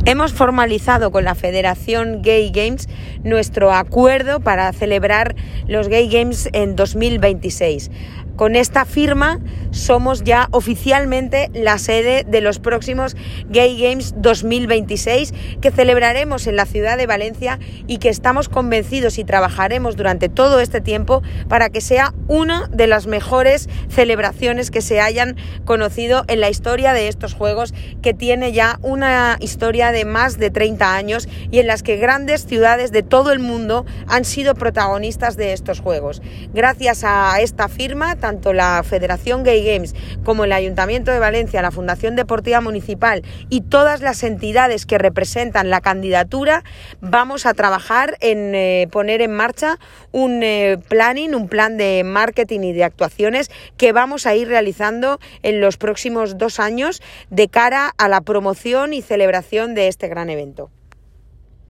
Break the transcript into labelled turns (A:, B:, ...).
A: Hemos formalizado con la Federación Gay Games nuestro acuerdo para celebrar los Gay Games en 2026. Con esta firma somos ya oficialmente la sede de los próximos Gay Games 2026 que celebraremos en la ciudad de Valencia y que estamos convencidos y trabajaremos durante todo este tiempo para que sea una de las mejores celebraciones que se hayan conocido en la historia de estos Juegos, que tiene ya una historia de más de 30 años y en las que grandes ciudades de todo el mundo han sido protagonistas de estos Juegos. Gracias a esta firma, tanto la Federación Gay Games como el Ayuntamiento de Valencia, la Fundación Deportiva Municipal y todas las entidades que representan la candidatura, vamos a trabajar en poner en marcha un plan de marketing y de actuaciones que vamos a ir realizando en los próximos 2 años de cara a la promoción y celebración de este gran evento.